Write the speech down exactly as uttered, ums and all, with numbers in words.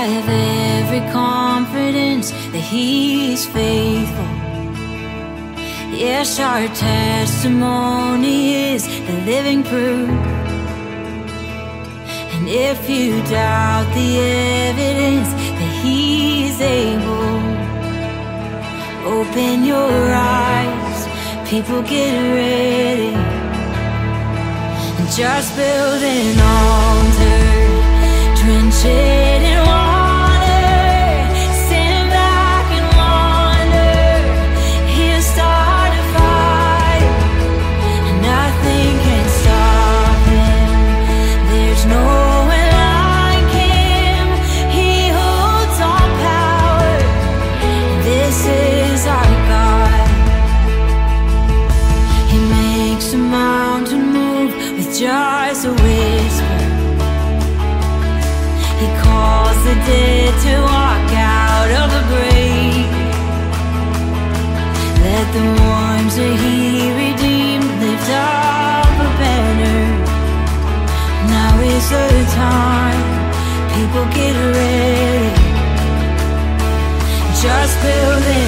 have every confidence that He's faithful. Yes, our testimony is the living proof. And if you doubt the evidence that He's able, open your eyes, people, get ready, and just build an altar, drench it in water, stand back and wonder. He'll start a fire, and nothing can stop Him. There's no one like Him. He holds all power. This is our God. He makes a mountain move with just a whisper. He calls the dead to walk out of the grave. Let the ones that He redeemed lift up a banner. Now is the time, people, get ready. Just build it.